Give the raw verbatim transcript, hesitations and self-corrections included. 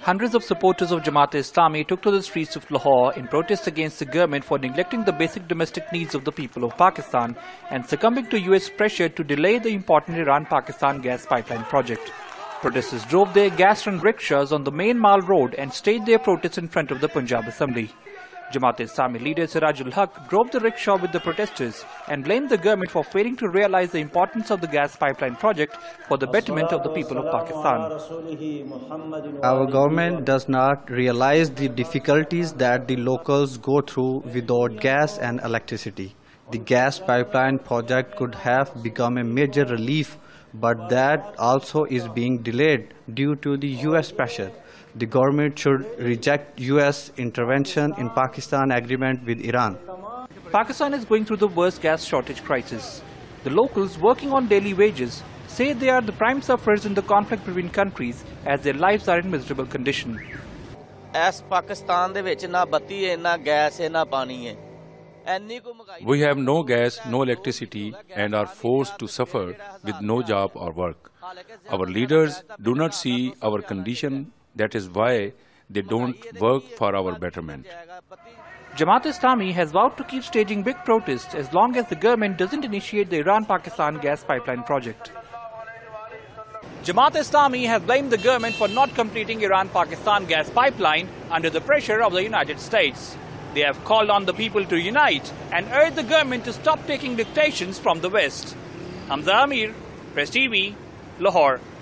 Hundreds of supporters of Jamaat-e-Islami took to the streets of Lahore in protest against the government for neglecting the basic domestic needs of the people of Pakistan and succumbing to U S pressure to delay the important Iran-Pakistan gas pipeline project. Protesters drove their gas-run rickshaws on the main Mall Road and staged their protests in front of the Punjab Assembly. Jamaat-e-Islami leader Sirajul Haq drove the rickshaw with the protesters and blamed the government for failing to realize the importance of the gas pipeline project for the betterment of the people of Pakistan. Our government does not realize the difficulties that the locals go through without gas and electricity. The gas pipeline project could have become a major relief, but that also is being delayed due to the U S pressure. The government should reject U S intervention in Pakistan agreement with Iran. Pakistan is going through the worst gas shortage crisis. The locals working on daily wages say they are the prime sufferers in the conflict between countries as their lives are in miserable condition. As Pakistan de vich na batti hai, na gas hai, na pani hai. We have no gas, no electricity and are forced to suffer with no job or work. Our leaders do not see our condition. That is why they don't work for our betterment. Jamaat-e-Islami has vowed to keep staging big protests as long as the government doesn't initiate the Iran-Pakistan gas pipeline project. Jamaat-e-Islami has blamed the government for not completing Iran-Pakistan gas pipeline under the pressure of the United States. They have called on the people to unite and urged the government to stop taking dictations from the West. Hamza Amir, Press T V, Lahore.